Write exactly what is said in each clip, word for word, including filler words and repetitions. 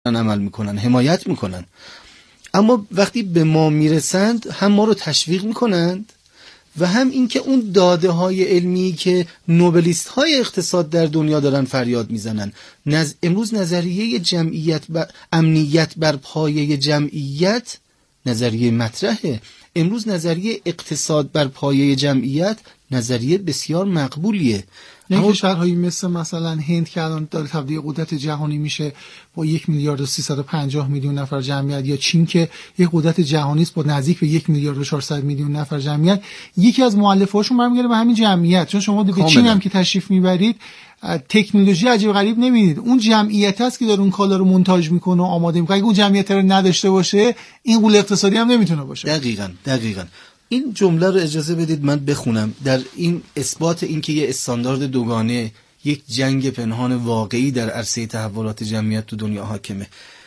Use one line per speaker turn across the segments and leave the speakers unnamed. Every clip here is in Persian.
عمل میکنن، حمایت میکنن، اما وقتی به ما میرسند هم ما رو تشویق میکنند و هم اینکه اون داده های علمی که نوبلیست های اقتصاد در دنیا دارن فریاد میزنن. نز... امروز نظریه جمعیت بر... امنیت بر پایه جمعیت نظریه مطرحه. امروز نظریه اقتصاد بر پایه جمعیت نظریه بسیار مقبولیه.
نه کشورهایی مثل مثلا هند که الان داره تبدیل قدرت جهانی میشه با یک میلیارد و سیصد و پنجاه میلیون نفر جمعیت، یا چین که یک قدرت جهانی است با نزدیک به یک میلیارد و چهارصد میلیون نفر جمعیت، یکی از مؤلفه‌هاشون برمیگره به همین جمعیت. چون شما به چین هم که تشریف میبرید تکنولوژی عجیب غریب نمیدید، اون جمعیت هست که داره اون کالا رو مونتاژ میکنه و آماده میکنه. اگه اون جمعیت رو نداشته باشه این قول اقتصادی هم نمیتونه باشه.
دقیقاً دقیقاً این جمله رو اجازه بدید من بخونم در این اثبات این که یه استاندارد دوگانه، یک جنگ پنهان واقعی در عرصه تحولات جمعیت تو دنیا حاکمه.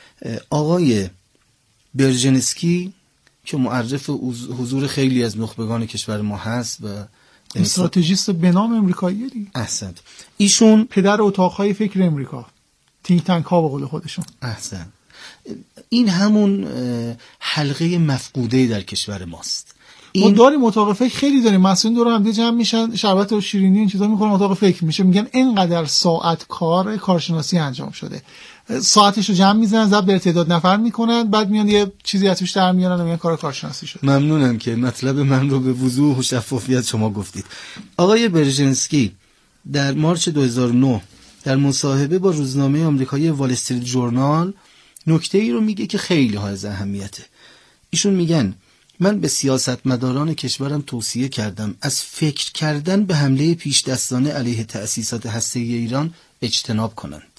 آقای برژنسکی که معرف حضور خیلی از نخبگان کشور ما هست و
استراتژیست به نام امریکاییه دیگه.
احسنت. ایشون
پدر اتاقهای فکر امریکا، تینک تانک ها به قول خودشون.
احسنت. این همون حلقه مفقوده در کشور ماست.
ما داریم اتاق فکر خیلی داریم، مسئولین دور هم دیگه جمع میشن شربت و شیرینی این چیزا میخورن، اتاق فکر میشه، میگن اینقدر ساعت کار کارشناسی انجام شده، ساعتشو جمع میزنن ضرب در تعداد نفر میکنن، بعد میان یه چیزی ازش در میارن و میگن کار کارشناسی شده.
ممنونم که مطلب من رو به وضوح و شفافیت شما گفتید. آقای برژنسکی در مارچ دو هزار و نه در مصاحبه با روزنامه آمریکایی وال استریت جورنال نکته ای رو میگه که خیلی ها از اهمیته. ایشون میگن من به سیاستمداران کشورم توصیه کردم از فکر کردن به حمله پیش دستانه علیه تأسیسات هسته‌ای ایران اجتناب کنند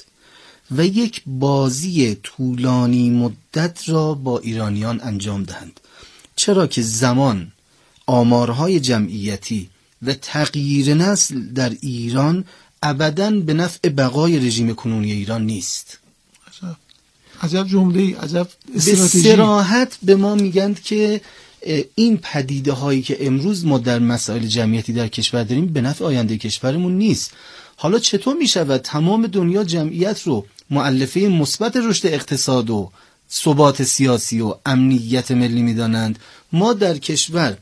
و یک بازی طولانی مدت را با ایرانیان انجام دهند، چرا که زمان، آمارهای جمعیتی و تغییر نسل در ایران ابداً به نفع بقای رژیم کنونی ایران نیست.
عجب عجب جمله، عجب
استراتژی. به صراحت به ما میگند که این پدیده هایی که امروز ما در مسائل جمعیتی در کشور داریم به نفع آینده کشورمون نیست. حالا چطور می شود تمام دنیا جمعیت رو مؤلفه مثبت رشد اقتصاد و ثبات سیاسی و امنیت ملی می دانند؟ ما در کشور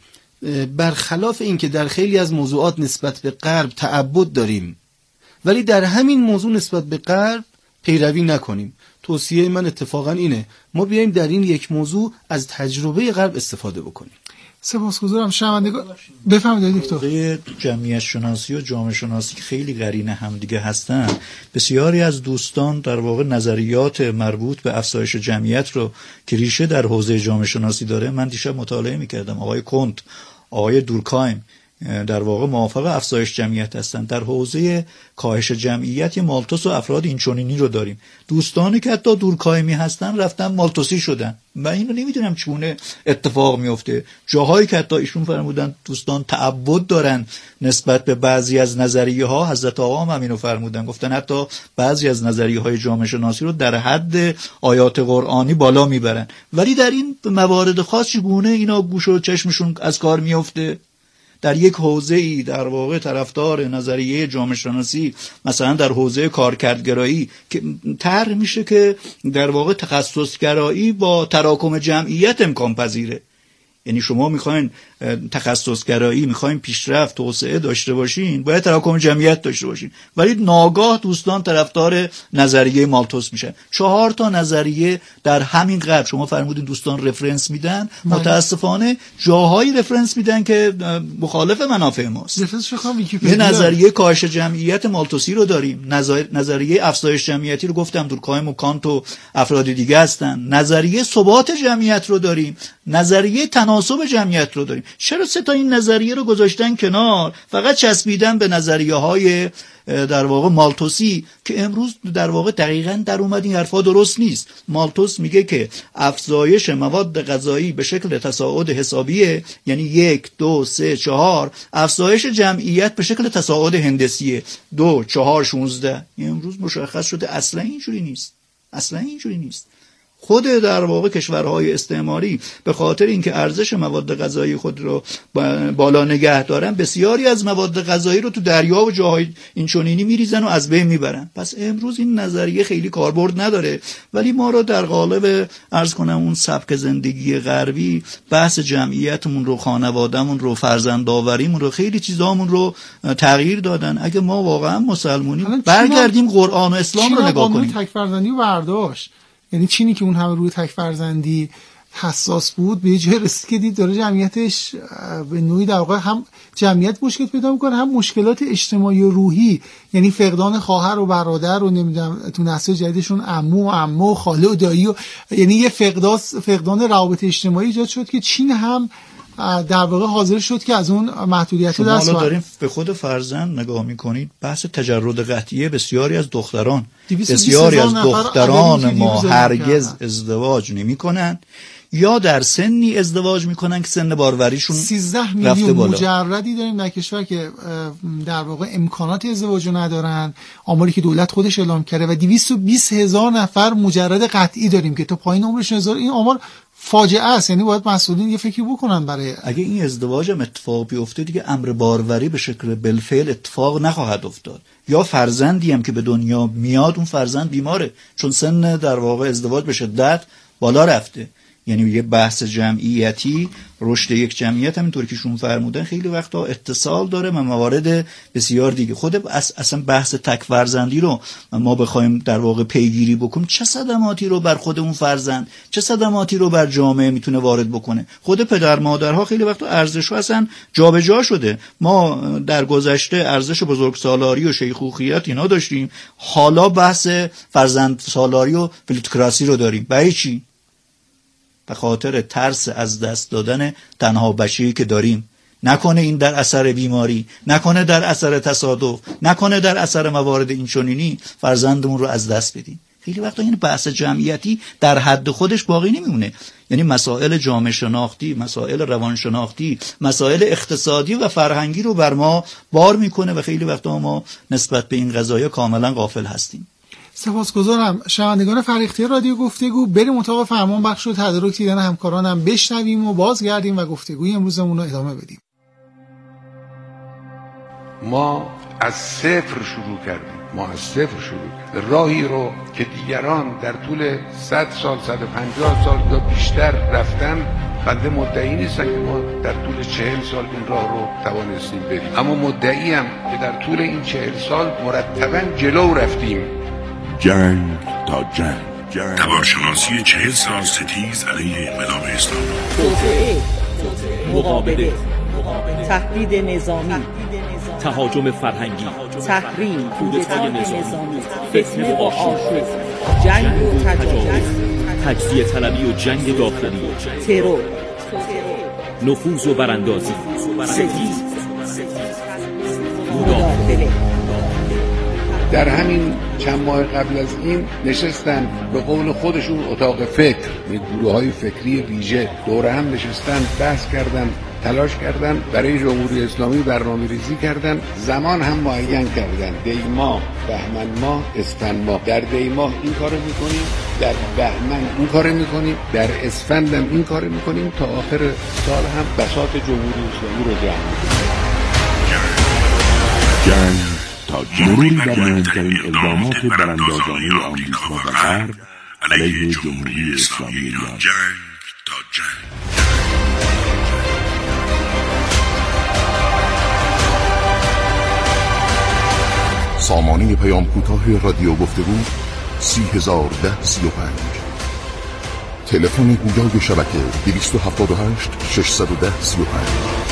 برخلاف این که در خیلی از موضوعات نسبت به غرب تعبد داریم ولی در همین موضوع نسبت به غرب پیروی نکنیم. توصیه من اتفاقا اینه ما بیایم در این یک موضوع از تجربه غرب استفاده بکنیم.
سپاسگزارم. شنوندگان بفرمایید دکتر.
جمعیت شناسی و جامعه شناسی خیلی قرین هم دیگه هستن. بسیاری از دوستان در واقع نظریات مربوط به افزایش جمعیت رو که ریشه در حوزه جامعه شناسی داره، من دیشب مطالعه می‌کردم. آقای کنت، آقای دورکایم در واقع موافق افزایش جمعیت هستند. در حوزه کاهش جمعیت یه مالتوس و افراد اینچنینی رو داریم. دوستانی که حتی دورکایمی هستن رفتن مالتوسی شدن. من اینو نمیدونم چگونه اتفاق میفته. جاهایی که حتی ایشون فرمودن دوستان تعبد دارن نسبت به بعضی از نظریه ها، حضرت آقا هم همینو فرمودن، گفتن حتی بعضی از نظریه های جامعه شناسی رو در حد آیات قرآنی بالا میبرن، ولی در این موارد خاص چگونه اینا گوش و چشمشون از کار میفته؟ در یک حوزه‌ای در واقع طرفدار نظریه جامعه شناسی، مثلا در حوزه کارکردگرایی که طرح میشه که در واقع تخصصگرایی با تراکم جمعیت امکان پذیره، یعنی شما میخواین تخصصگرایی، میخواین پیشرفت توسعه داشته باشین، باید تراکم جمعیت داشته باشین، ولی ناگاه دوستان طرفدار نظریه مالتوس میشن. چهار تا نظریه در همین قبل شما فرمودین دوستان رفرنس میدن، متاسفانه جاهایی رفرنس میدن که مخالف منافع ماست. یه نظریه کاهش جمعیت مالتوسی رو داریم، نظریه افزایش جمعیتی رو گفتم دورکایم و کانت و افراد دیگه هستن، نظریه ثبات جمعیت رو داریم، نظریه تناسب جمعیت رو داریم. چرا سه تا این نظریه رو گذاشتن کنار، فقط چسبیدن به نظریه های در واقع مالتوسی که امروز در واقع دقیقاً در اومد این حرفا درست نیست. مالتوس میگه که افزایش مواد غذایی به شکل تصاعد حسابیه، یعنی یک دو سه چهار، افزایش جمعیت به شکل تصاعد هندسیه، دو چهار شونزده. امروز مشخص شده اصلا اینجوری نیست، اصلا اینجوری نیست. خود در واقع کشورهای استعماری به خاطر اینکه ارزش مواد غذایی خود رو بالا نگه دارن، بسیاری از مواد غذایی رو تو دریا و جاهای اینچنینی میریزن و از بین میبرن. پس امروز این نظریه خیلی کاربرد نداره، ولی ما رو در قالب عرض کنم اون سبک زندگی غربی، بحث جمعیتمون رو، خانوادهمون رو، فرزندآوریمون رو، خیلی چیزامون رو تغییر دادن. اگه ما واقعا مسلمونیم برگردیم قرآن و اسلام رو نگاه کنیم.
تک فرزندی و برداشت، یعنی چینی که اون همه روی تک فرزندی حساس بود، به جای رسید که دید داره جمعیتش به نوعی در واقع هم جمعیت مشکل پیدا میکنه، هم مشکلات اجتماعی و روحی، یعنی فقدان خواهر و برادر و نمیدونم تو نسل جدیدشون عمو و عمه و خاله و دایی و یعنی یه فقدان فقدان روابط اجتماعی ایجاد شد که چین هم در واقع حاضر شد که از اون محدودیت رو دست
برداره. شما دارین به خود فرزند نگاه میکنید، بحث تجرد قطعیه بسیاری از دختران بسیاری از دختران ما هرگز ازدواج نمیکنن یا در سنی ازدواج میکنن که سن باروریشون
سیزده میلیون مجردی داریم در کشور که در واقع امکانات ازدواج ندارن، آماری که دولت خودش اعلام کرده، و دویست و بیست هزار نفر مجرد قطعی داریم که تا پایین عمرشون هزار. این آمار فاجعه است، یعنی باید مسئولین یه فکری بکنن برای
اگه این ازدواج هم اتفاق بیفته دیگه امر باروری به شکل بالفعل اتفاق نخواهد افتاد، یا فرزندی هم که به دنیا میاد اون فرزند بیماره چون سن در واقع ازدواج به شدت بالا رفته. یعنی یه بحث جمعیتی، رشد یک جمعیت همینطور که شون فرمودن خیلی وقتا اتصال داره و موارد بسیار دیگه. خود اصلا بحث تک فرزندی رو ما بخوایم در واقع پیگیری بکنیم، چه صدماتی رو بر خود اون فرزند، چه صدماتی رو بر جامعه میتونه وارد بکنه. خود پدر مادرها خیلی وقتا ارزش‌ها اصلا جابجا شده. ما در گذشته ارزش بزرگسالاری و شیخوخیت اینا داشتیم، حالا بحث فرزند سالاری و پلیتوکراسی رو داریم. برای چی؟ به خاطر ترس از دست دادن تنها بچه‌ای که داریم. نکنه این در اثر بیماری، نکنه در اثر تصادف، نکنه در اثر موارد اینچنینی فرزندمون رو از دست بدیم. خیلی وقتا این بحث جمعیتی در حد خودش باقی نمیمونه. یعنی مسائل جامعه شناختی، مسائل روان شناختی، مسائل اقتصادی و فرهنگی رو بر ما بار میکنه و خیلی وقتا ما نسبت به این قضايا کاملا غافل هستیم.
سپاسگزارم. شنوندگان فریخته رادیو گفتگو، بریم اتاق فرمان بخش و تدارک دیدن همکارانم بشنویم و بازگردیم و گفتگوی امروزمون رو ادامه بدیم.
ما از صفر شروع کردیم، ما از صفر شروع کردیم. راهی رو که دیگران در طول صد سال، صد و پنجاه سال یا بیشتر رفتن، بنده مدعی نیستم که ما در طول چهل سال این راه رو توانستیم بریم، اما مدعیم که در طول این چهل سال مرتباً جلو رفتیم.
جنگ تا جنگ، جنگ.
تبارشناسی چهل سال ستیز علیه انقلاب اسلامی.
توطئه، مقابله، تهدید نظامی،
تهاجم فرهنگی،
تحریم، کودتای نظامی، فتنه و آشوب، جنگ و تجاوز،
تجزیه طلبی و جنگ داخلی،
ترور،
نفوذ و براندازی،
ستیز،
مداخله.
در همین چند ماه قبل از این نشستن به قول خودشون اتاق فکر، گروه های فکری ویژه دور هم نشستن، بحث کردن، تلاش کردن، برای جمهوری اسلامی برنامه ریزی کردن، زمان هم معین کردن، دی ماه، بهمن ماه، اسفند ماه. در دی ماه این کارو میکنیم، در بهمن این کارو میکنیم، در اسفند هم این کارو میکنیم، تا آخر سال هم بساط جمهوری اسلامی رو جمع میکنیم.
جنگ تا مروری بر مهمترین اقدامات براندازانی آمریکا و غرب علیه جمهوری اسلامی ایران.
جنگ تا جنگ.
سامانه پیام کوتاه رادیو گفتگو سی هزار ده سی و پنج. تلفن گویای شبکه دویست و هفتاد و هشت ششصد و ده سی و پنج.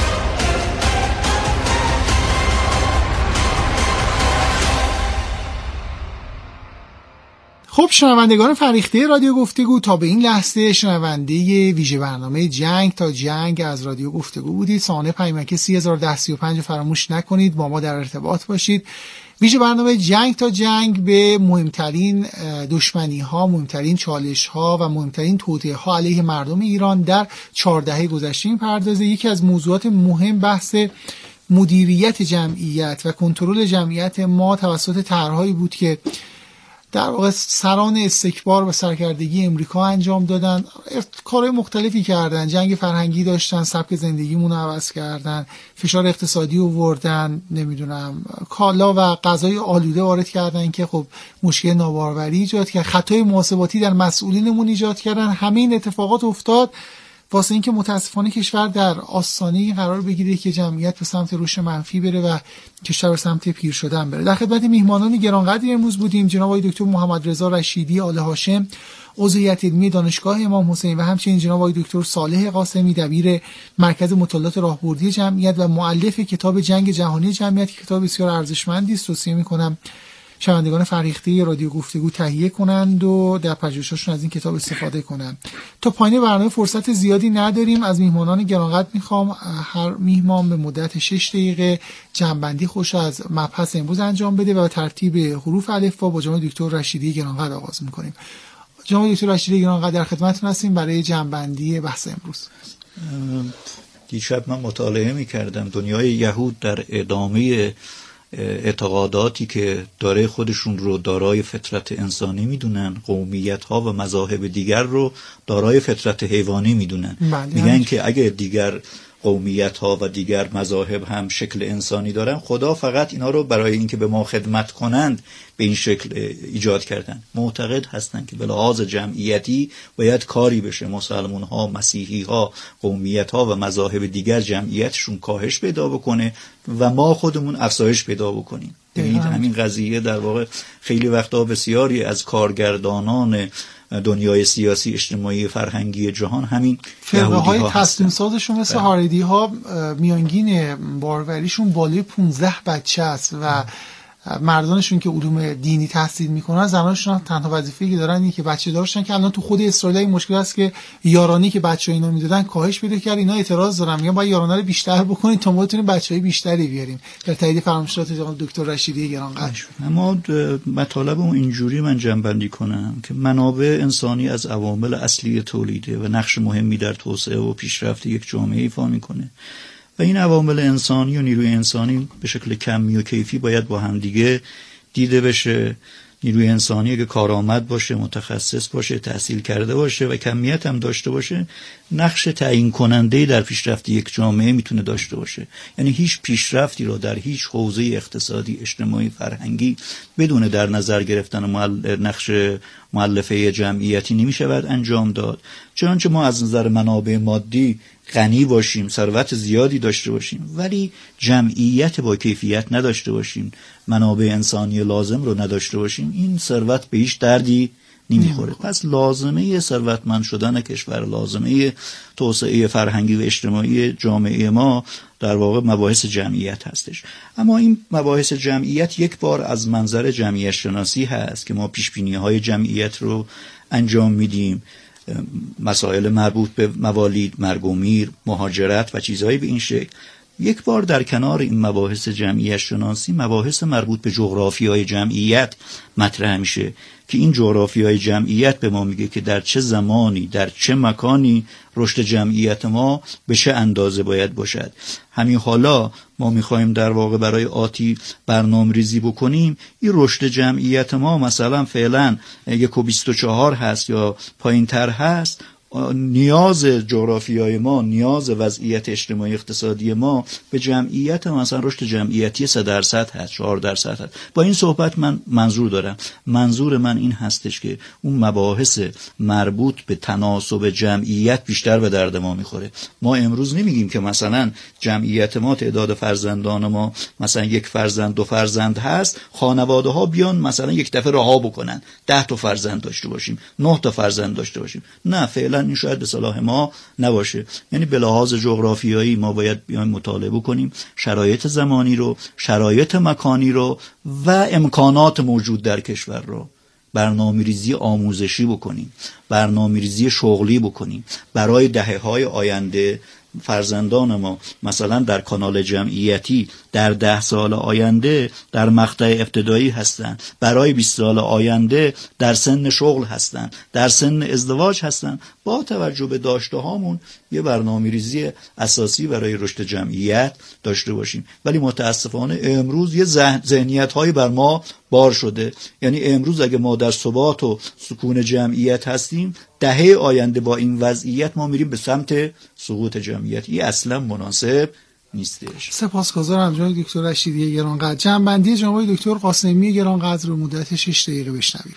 خب شنوندگان فریخته رادیو گفتگو، تا به این لحظه شنونده ویژه برنامه جنگ تا جنگ از رادیو گفتگو بودید. سامانه پیمک سی هزار و ده سی و پنج فراموش نکنید، با ما در ارتباط باشید. ویژه برنامه جنگ تا جنگ به مهمترین دشمنی ها، مهمترین چالش ها و مهمترین توطئه ها علیه مردم ایران در چهار دهه گذشته می‌پردازه. یکی از موضوعات مهم بحث مدیریت جمعیت و کنترل جمعیت ما توسط طرحهایی بود که در واقع سران استکبار و سرکردگی امریکا انجام دادن، کارهای مختلفی کردن، جنگ فرهنگی داشتن، سبک زندگیمون رو عوض کردن، فشار اقتصادی آوردن، نمیدونم کالا و غذای آلوده وارد کردن که خب مشکل ناباروری ایجاد کرد، خطای محاسباتی در مسئولینمون ایجاد کردن. همه این اتفاقات افتاد واسه اینکه متاسفانه کشور در آستانه قرار بگیره که جمعیت به سمت رشد منفی بره و کشور به سمت پیر شدن بره. در خدمت میهمانان گرانقدری امروز بودیم، جناب آقای دکتر محمد رضا رشیدی آل هاشم، عضو هیئت علمی دانشگاه امام حسین، و همچنین جناب آقای دکتر صالح قاسمی، دبیر مرکز مطالعات راهبردی جمعیت و مؤلف کتاب جنگ جهانی جمعیت، کتاب بسیار ارزشمندی است. توصیه می‌کنم شنوندگان فرهیخته رادیو گفتگو تهیه کنند و در پژوهششون از این کتاب استفاده کنند. تا پایان برنامه فرصت زیادی نداریم. از میهمانان گرانقدر میخوام هر میهمان به مدت شش دقیقه جمع‌بندی خوش از مبحث امروز انجام بده و ترتیب حروف الفبا با جناب دکتر رشیدی گرانقدر آغاز میکنیم. جناب دکتر رشیدی گرانقدر در خدمتتون هستیم برای جمع‌بندی بحث امروز.
دیشب من مطالعه میکردم دنیای یهود در ادامه اعتقاداتی که داره خودشون رو دارای فطرت انسانی میدونن، قومیت ها و مذاهب دیگر رو دارای فطرت حیوانی میدونن. میگن که اگه دیگر قومیت ها و دیگر مذاهب هم شکل انسانی دارن، خدا فقط اینا رو برای اینکه به ما خدمت کنند به این شکل ایجاد کردن. معتقد هستن که به لحاظ جمعیتی باید کاری بشه، مسلمان ها، مسیحی ها، قومیت ها و مذاهب دیگر جمعیتشون کاهش پیدا بکنه و ما خودمون افزایش پیدا بکنیم. ببینید همین قضیه در واقع خیلی وقتا بسیاری از کارگردانان دنیای سیاسی، اجتماعی، فرهنگی جهان همین
فرقه های تصمیم سازشون مثل هاریدی ها میانگین باروریشون بالای پانزده بچه است و مردانشون که علوم دینی تحصیل میکنن، زنانشون تنها وظیفه‌ای که دارن اینه که بچه داشتن، که الان تو خود اسرائیل این مشکل است که یارانی که بچه‌ها اینا میدادن کاهش پیدا کرد. اینا اعتراض دارن، میگن باید یارانه رو بیشتر بکنید تا ما بتونیم بچه‌های بیشتری بیاریم. در تایید فرمایشات جناب دکتر رشیدی گرانقدر.
اما مطالبمو اینجوری من جمع‌بندی کنم که منابع انسانی از عوامل اصلی تولیده و نقش مهمی در توسعه و پیشرفت یک جامعه ایفا میکنه و این عوامل انسانی و نیروی انسانی به شکل کمی و کیفی باید با هم دیگه دیده بشه. نیروی انسانی که کارآمد باشه، متخصص باشه، تحصیل کرده باشه و کمیت هم داشته باشه، نقش تعیین کننده در پیشرفت یک جامعه میتونه داشته باشه. یعنی هیچ پیشرفتی رو در هیچ حوزه اقتصادی، اجتماعی، فرهنگی بدون در نظر گرفتن نقش مؤلفه جمعیتی نمیشود انجام داد. چنانچه ما از نظر منابع مادی غنی باشیم، ثروت زیادی داشته باشیم، ولی جمعیت با کیفیت نداشته باشیم، منابع انسانی لازم رو نداشته باشیم، این ثروت به هیچ دردی نمیخوره. پس لازمه ثروتمند شدن کشور، لازمه توسعه فرهنگی و اجتماعی جامعه ما در واقع مباحث جمعیت هستش. اما این مباحث جمعیت یک بار از منظر جمعیت شناسی هست که ما پیشبینی‌های جمعیت رو انجام میدیم، مسائل مربوط به موالید، مرگ و میر، مهاجرت و چیزهایی به این شکل. یک بار در کنار این مباحث جمعیت شناسی مباحث مربوط به جغرافیای جمعیت مطرح میشه که این جغرافیای جمعیت به ما میگه که در چه زمانی، در چه مکانی رشد جمعیت ما به چه اندازه باید باشد. همین حالا ما میخوایم در واقع برای آتی برنامه ریزی بکنیم. این رشد جمعیت ما مثلا فعلا یک و بیست و چهار هست یا پایین تر هست، نیاز جغرافیای ما، نیاز وضعیت اجتماعی اقتصادی ما به جمعیت مثلا رشد جمعیتی سه درصد هست، چهار درصد هست. با این صحبت من منظور دارم، منظور من این هستش که اون مباحث مربوط به تناسب جمعیت بیشتر به درد ما میخوره. ما امروز نمیگیم که مثلا جمعیت ما، تعداد فرزندان ما مثلا یک فرزند، دو فرزند هست، خانواده ها بیان مثلا یک دفعه رها بکنن، ده تا فرزند داشته باشیم، نه تا فرزند داشته باشیم. نه، فعلا این شاید به صلاح ما نباشه. یعنی به لحاظ جغرافیایی ما باید بیایم مطالعه بکنیم شرایط زمانی رو، شرایط مکانی رو و امکانات موجود در کشور رو، برنامه‌ریزی آموزشی بکنیم، برنامه‌ریزی شغلی بکنیم برای دهه‌های آینده. فرزندان ما مثلا در کانال جمعیتی در ده سال آینده در مقطع ابتدایی هستن، برای بیست سال آینده در سن شغل هستن، در سن ازدواج هستن، با توجه به داشته هامون یه برنامه‌ریزی اساسی برای رشد جمعیت داشته باشیم. ولی متاسفانه امروز یه ذهنیت هایی بر ما بار شده. یعنی امروز اگه ما در ثبات و سکون جمعیت هستیم، دهه آینده با این وضعیت ما میریم به سمت سقوط جمعیت. این اصلا مناسب نیستش.
سپاسگزارم جناب دکتر رشیدی گرانقدر. جنبندی جناب دکتر قاسمی گرانقدر رو مدت شش دقیقه بشنویم.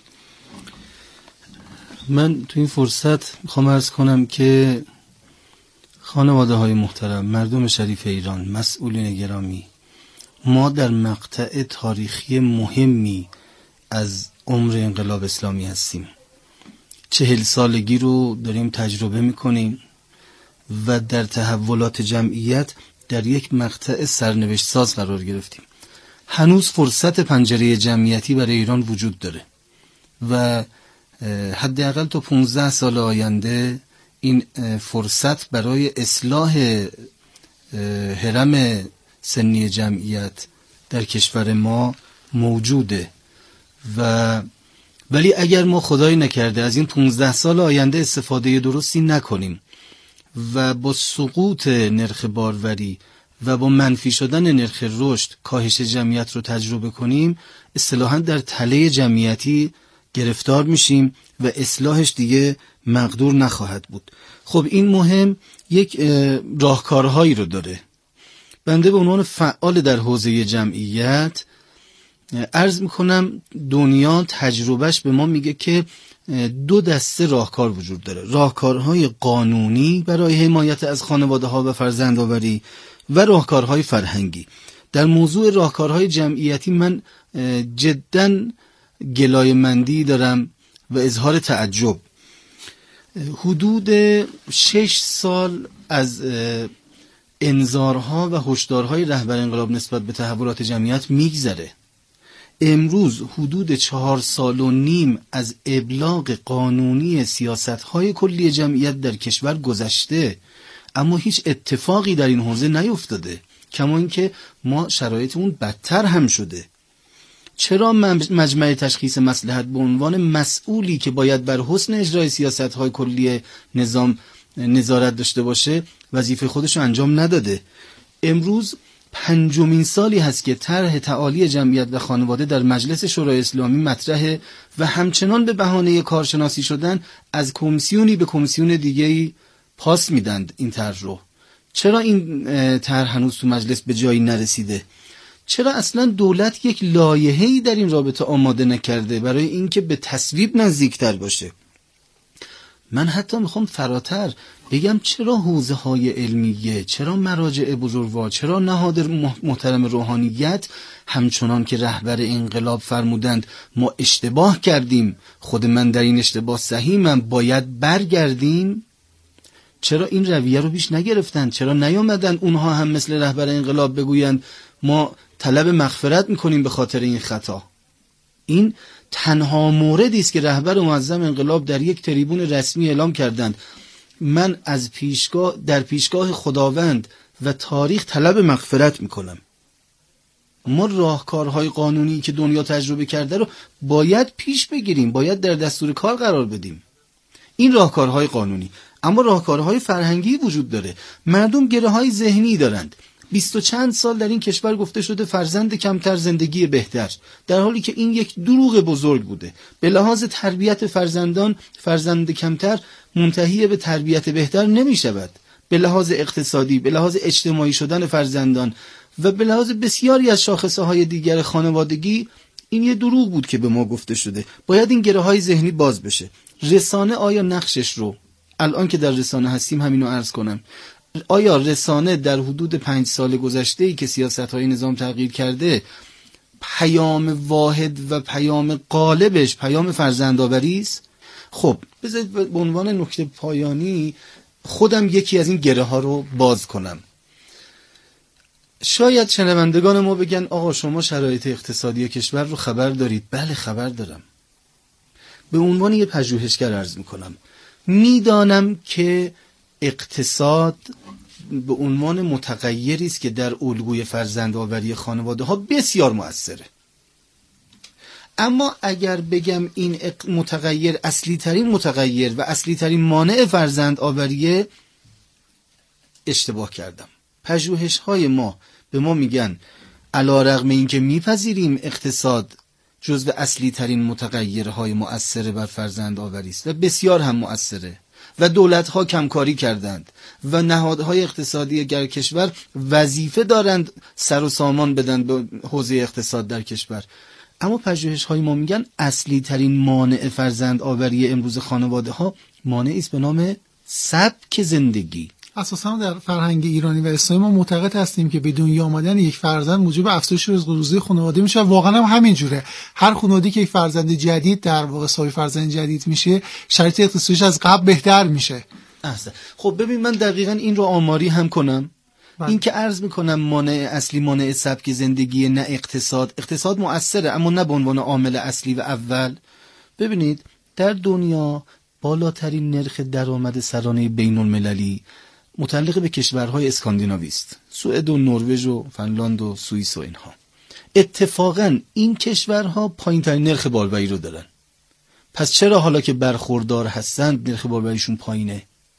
من تو این فرصت میخوام عرض کنم که خانواده های محترم، مردم شریف ایران، مسئولین گرامی، ما در مقطع تاریخی مهمی از عمر انقلاب اسلامی هستیم. چهل سالگی رو داریم تجربه میکنیم و در تحولات جمعیت در یک مقطع سرنوشت ساز قرار گرفتیم. هنوز فرصت پنجره جمعیتی برای ایران وجود داره و حداقل تا پانزده سال آینده این فرصت برای اصلاح هرم سنی جمعیت در کشور ما موجوده. و ولی اگر ما خدای نکرده از این پانزده سال آینده استفاده درستی نکنیم و با سقوط نرخ باروری و با منفی شدن نرخ رشد کاهش جمعیت رو تجربه کنیم، اصطلاحاً در تله جمعیتی گرفتار میشیم و اصلاحش دیگه مقدور نخواهد بود. خب این مهم یک راهکارهایی رو داره. بنده به عنوان فعال در حوزه جمعیت عرض میکنم دنیا تجربهش به ما میگه که دو دسته راهکار وجود داره: راهکارهای قانونی برای حمایت از خانواده ها و فرزندآوری و راهکارهای فرهنگی. در موضوع راهکارهای جمعیتی من جداً گلایه‌مندی دارم و اظهار تعجب. حدود شش سال از انذارها و هشدارهای رهبر انقلاب نسبت به تحولات جمعیت میگذره. امروز حدود چهار سال و نیم از ابلاغ قانونی سیاستهای کلی جمعیت در کشور گذشته، اما هیچ اتفاقی در این حوزه نیفتاده، کما اینکه ما شرایطمون بدتر هم شده. چرا مجمع تشخیص مصلحت به عنوان مسئولی که باید بر حسن اجرای سیاست‌های کلی نظام نظارت داشته باشه وظیفه خودش رو انجام نداده؟ امروز پنجمین سالی هست که طرح تعالی جمعیت و خانواده در مجلس شورای اسلامی مطرحه و همچنان به بهانه کارشناسی شدن از کمیسیونی به کمیسیون دیگه‌ای پاس میدند این طرح رو. چرا این طرح هنوز تو مجلس به جایی نرسیده؟ چرا اصلا دولت یک لایحه‌ای در این رابطه آماده نکرده برای اینکه به تصویب نزدیکتر باشه؟ من حتی میخوام فراتر بگم چرا حوزه های علمیه، چرا مراجع بزرگوار، چرا نهاد محترم روحانیت همچنان که رهبر انقلاب فرمودند ما اشتباه کردیم، خود من در این اشتباه صحیحم، باید برگردیم، چرا این رویه رو پیش نگرفتند؟ چرا نیامدن اونها هم مثل رهبر انقلاب بگویند ما طلب مغفرت میکنیم به خاطر این خطا؟ این تنها موردی است که رهبر معظم انقلاب در یک تریبون رسمی اعلام کردند من از پیشگاه در پیشگاه خداوند و تاریخ طلب مغفرت میکنم. ما راهکارهای قانونی که دنیا تجربه کرده رو باید پیش بگیریم، باید در دستور کار قرار بدیم. این راهکارهای قانونی. اما راهکارهای فرهنگی وجود داره. مردم گره‌های ذهنی دارند. بیست و چند سال در این کشور گفته شده فرزند کمتر زندگی بهتر، در حالی که این یک دروغ بزرگ بوده. به لحاظ تربیت فرزندان، فرزند کمتر منتهی به تربیت بهتر نمی شود. به لحاظ اقتصادی، به لحاظ اجتماعی شدن فرزندان و به لحاظ بسیاری از شاخصه های دیگر خانوادگی این یه دروغ بود که به ما گفته شده. باید این گره های ذهنی باز بشه. رسانه آیا نقشش رو الان که در رسانه هستیم همینو عرض کنم، آیا رسانه در حدود پنج سال گذشته‌ای که سیاست‌های نظام تغییر کرده پیام واحد و پیام غالبش پیام فرزندآوری است؟ خب بذارید به عنوان نکته پایانی خودم یکی از این گره ها رو باز کنم. شاید شنوندگان ما بگن آقا شما شرایط اقتصادی کشور رو خبر دارید. بله خبر دارم. به عنوان یه پژوهشگر عرض میکنم، میدانم که اقتصاد به عنوان متغیری است که در الگوی فرزندآوری خانواده ها بسیار مؤثره. اما اگر بگم این متغیر اصلی ترین متغیر و اصلی ترین مانع فرزندآوری، اشتباه کردم. پژوهش های ما به ما میگن علی‌رغم اینکه میپذیریم اقتصاد جزو اصلی ترین متغیرهای مؤثر بر فرزندآوری است و بسیار هم مؤثره و دولت ها کمکاری کردند و نهادهای اقتصادی در کشور وظیفه دارند سر و سامان بدن به حوزه اقتصاد در کشور، اما پژوهش های ما میگن اصلی ترین مانع فرزندآوری امروز خانواده ها مانعی است به نام سبک زندگی.
اساسا در فرهنگ ایرانی و اسلامی ما معتقد هستیم که به دنیا آمدن یک فرزند موجب افزایش رزق و روزی خانواده میشه. واقعا هم همین جوره. هر خانواده‌ای که یک فرزند جدید در واقع صاحب فرزند جدید میشه، شرایط اقتصادیش از قبل بهتر میشه.
احسن. خب ببین من دقیقاً این رو آماری هم کنم. بله. این که عرض میکنم مانع اصلی مانع سبک زندگی، نه اقتصاد. اقتصاد مؤثره اما نه به عنوان عامل اصلی و اول. ببینید در دنیا بالاترین نرخ درآمد سرانه بین المللی متعلق به کشورهای اسکاندیناوی است، سوئد و نروژ و فنلاند و سوئیس و اینها. اتفاقا این کشورها پایین‌ترین نرخ بالوری رو دارن. پس چرا حالا که برخوردار هستند نرخ بالوریشون پایینه؟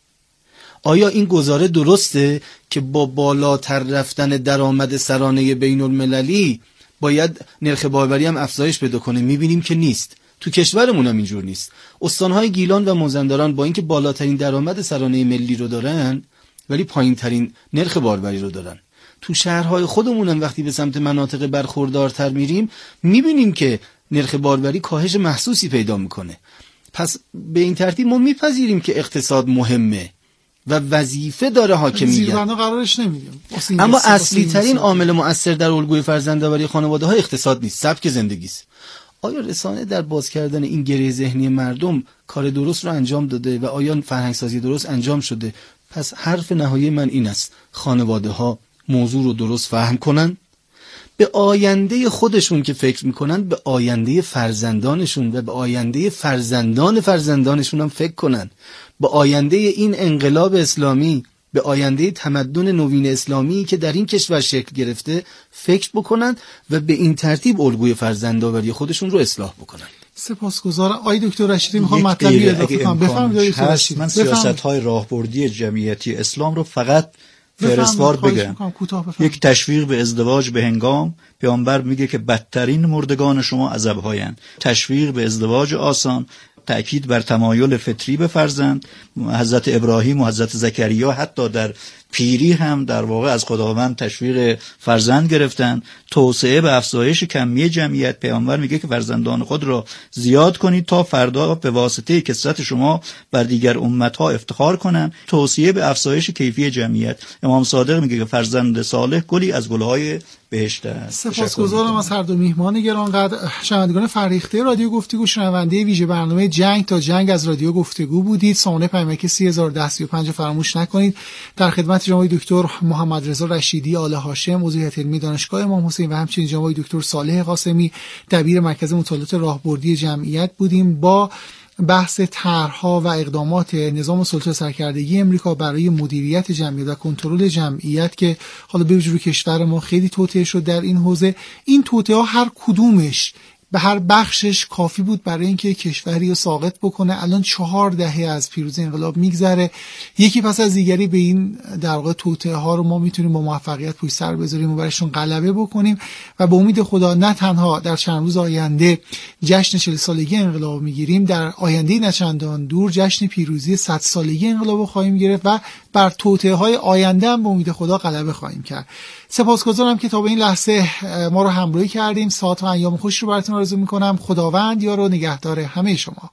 آیا این گزاره درسته که با بالاتر رفتن درآمد سرانه بین المللی باید نرخ بالوری هم افزایش پیدا کنه؟ میبینیم که نیست. تو کشورمون هم اینجور نیست. استانهای گیلان و مازندران با اینکه بالاترین درآمد سرانه ملی رو دارن ولی پایین ترین نرخ بالوری رو دارن. تو شهرهای خودمون هم وقتی به سمت مناطق برخوردارتر میریم میبینیم که نرخ بالوری کاهش محسوسی پیدا میکنه. پس به این ترتیب ما میپذیریم که اقتصاد مهمه و وظیفه داره حاکمیت.
زیربنا قرارش نمیدیم.
اما اصلی ترین عامل مؤثر در الگوی فرزندآوری خانواده ها اقتصاد نیست، سبک زندگی است. آیا رسانه در باز کردن این گره ذهنی مردم کار درست رو انجام داده و آیا فرهنگسازی درست انجام شده؟ پس حرف نهایی من این است: خانواده ها موضوع رو درست فهم کنن، به آینده خودشون که فکر میکنن به آینده فرزندانشون و به آینده فرزندان فرزندانشون هم فکر کنن، به آینده این انقلاب اسلامی، به آینده تمدن نوین اسلامی که در این کشور شکل گرفته فکر بکنن و به این ترتیب الگوی فرزندآوری خودشون رو اصلاح بکنن.
سپاسگزارم. آقای دکتر رشیدی میخوام مطلبی اضافه کنم. بفرمایید دکتر رشیدی.
من سیاست‌های راهبردی جمعیتی اسلام رو فقط فهرستوار بگم. یک تشویق به ازدواج به هنگام، پیامبر میگه که بدترین مردگان شما عذاب‌هایند. تشویق به ازدواج آسان، تأکید بر تمایل فطری به فرزند. حضرت ابراهیم و حضرت زکریا حتی در پیری هم در واقع از خداوند تشویق فرزند گرفتن. توسعه به افزایش کمی جمعیت، پیامبر میگه که فرزندان خود را زیاد کنید تا فردا به واسطه کثرت شما بر دیگر امتها افتخار کنند. توسعه به افزایش کیفی جمعیت، امام صادق میگه که فرزند صالح گلی از گلهای بهشت است.
سپاسگزارم از هر دو میهمان گرانقدر. شنوندگان فرهیخته رادیو گفتگو، شنونده ویژه برنامه جنگ تا جنگ از رادیو گفتگو بودید. سامانه پیامک سه هزار و ده سی و پنج فراموش نکنید. در خدمت جناب دکتر محمد رضا رشیدی آل هاشم، عضو هیئت علمی دانشگاه امام حسین و همچنین جناب دکتر صالح قاسمی، دبیر مرکز مطالعات راهبردی جمعیت بودیم با بحث طرح‌ها و اقدامات نظام سلطه سرکردگی امریکا برای مدیریت جمعیت و کنترل جمعیت که حالا به وجود کشور ما خیلی توطئه شد در این حوزه. این توطئه‌ها هر کدومش به هر بخشش کافی بود برای اینکه کشوری رو ساقط بکنه. الان چهار دهه از پیروزی انقلاب میگذره، یکی پس از دیگری به این در واقع توطئه ها رو ما میتونیم با موفقیت پشت سر بذاریم و برشون غلبه بکنیم و به امید خدا نه تنها در چند روز آینده جشن چهل سالگی انقلاب میگیریم، در آینده نه چندان دور جشن پیروزی صد سالگی انقلاب خواهیم گرفت و بر توطئه های آینده هم به امید خدا غلبه خواهیم کرد. سپاسگزارم که تا به این لحظه ما رو همراهی کردیم. ساعت و ایام خوش رو براتون آرزو میکنم. خداوند یار و نگهدار همه شما.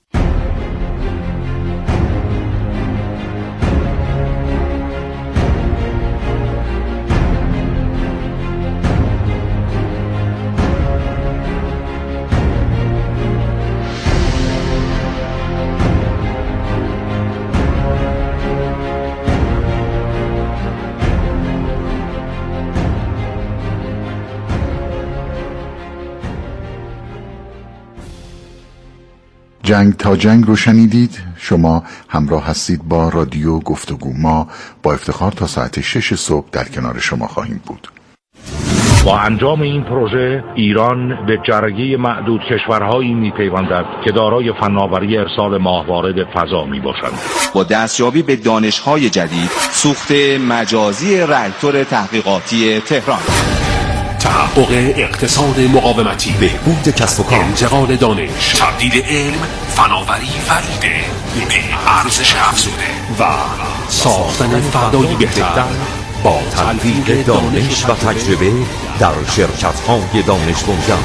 جنگ تا جنگ رو شنیدید. شما همراه هستید با رادیو گفتگو. ما با افتخار تا ساعت شش صبح در کنار شما خواهیم بود.
با انجام این پروژه ایران به جرگه معدود کشورهایی می‌پیوندد که دارای فناوری ارسال ماهوارد فضا میباشند.
با دستیابی به دانش‌های جدید، سوخت مجازی راکتور تحقیقاتی تهران،
تحقق اقتصاد مقاومتی، بهبود کسب و کار، انتقال دانش، تبدیل علم، فناوری فریده به ارزش افزوده و ساختن فردایی بهتر با تلفیق دانش و تجربه در شرکت‌های دانش بنیان.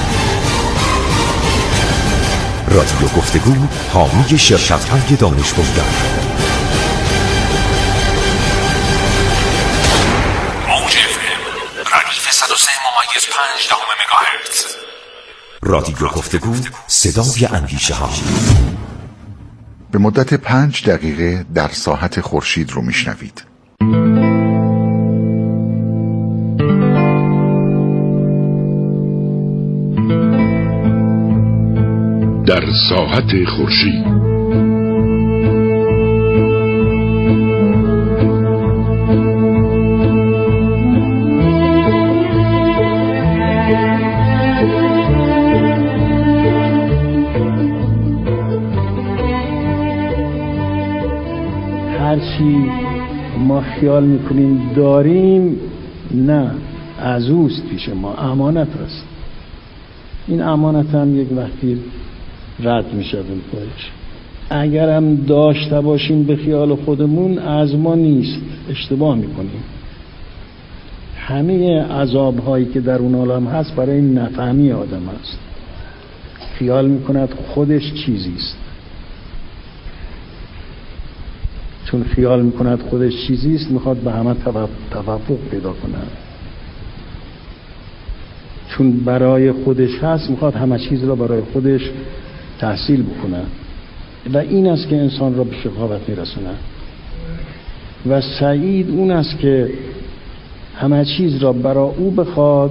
رادیو گفتگو حامی شرکت‌های دانش بنیان. موج اف ام ردیف صد و سه ممیز پنج دهم مگاهرتز. رادیو گفتگو صدای اندیشه ها.
به مدت پنج دقیقه در ساحت خورشید رو میشنوید.
در ساحت خورشید.
هرچی ما خیال میکنیم داریم، نه، از اوست پیش ما، امانت هست. این امانت هم یک وقتی رد میشه بالکلش. اگر هم داشته باشیم به خیال خودمون، از ما نیست، اشتباه میکنیم. همه عذاب هایی که در اون عالم هست برای نفهمی آدم هست. خیال میکند خودش چیزیست. چون خیال میکند خودش چیزیست، میخواد به همه توافق پیدا کنه. چون برای خودش هست، میخواد همه چیز را برای خودش تحصیل بکنه و این است که انسان را به شقاوت میرسونه. و سعید اون است که همه چیز را برای او بخواد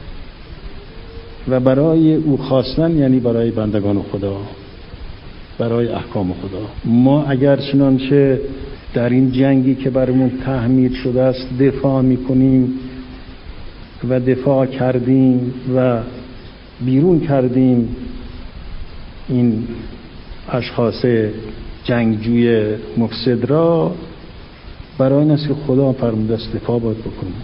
و برای او خواستن، یعنی برای بندگان خدا، برای احکام خدا. ما اگر چنانچه در این جنگی که برامون تحمیل شده است دفاع میکنیم و دفاع کردیم و بیرون کردیم این اشخاص جنگجوی مفسد را، برای این است که خدا فرموده است دفاع باید بکنیم.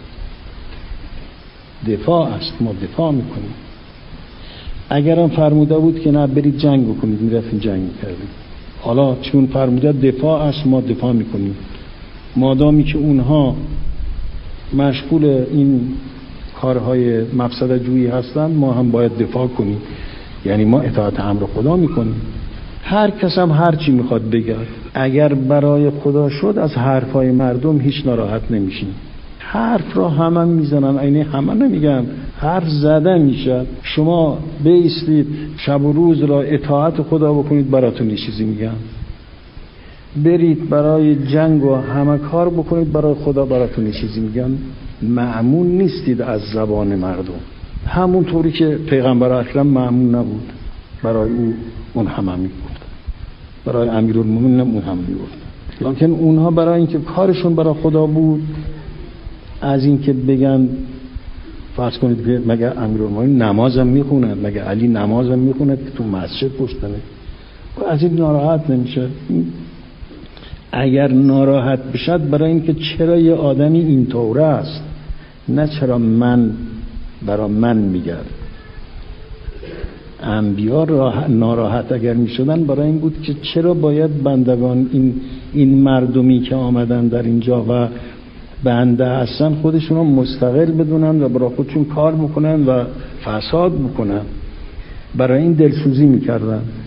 دفاع است، ما دفاع میکنیم. اگر هم فرموده بود که نه برید جنگ بکنید، میرفتیم جنگ میکردیم. حالا چون فرموده دفاع است، ما دفاع میکنیم. مادامی که اونها مشغول این کارهای مفسده جویی هستند، ما هم باید دفاع کنیم. یعنی ما اطاعت امر خدا میکنیم. هر کس هم هر چی میخواد بگه، اگر برای خدا شد از حرفای مردم هیچ ناراحت نمیشیم. حرف را همه میزنن، اینه همه نمیگم، حرف زده میشه. شما بایستید شب و روز را اطاعت خدا بکنید، براتون یه چیزی میگم. برید برای جنگ و همه کار بکنید برای خدا، براتون یه چیزی میگم. مأمون نیستید از زبان مردم، همون طوری که پیغمبر اکرم مأمون نبود، برای او اون همه میگفت، برای امیرالمومنین اون هم میگفت. لکن اونها برای اینکه کارشون برای خدا بود، از اینکه بگن فرض کنید که مگه امیرالمومنین نمازم میخونه، مگه علی نمازم میخونه که تو مسجد پشتنه، و از این ناراحت نمیشه. اگر ناراحت بشد برای اینکه چرا یه آدمی اینطوره است، نه چرا من برای من میگرد. انبیا ناراحت اگر میشدن برای این بود که چرا باید بندگان این این مردمی که آمدن در اینجا و بنده هستن خودشون رو مستقل بدونن و برای خودشون کار بکنن و فساد بکنن. برای این دلسوزی میکردن.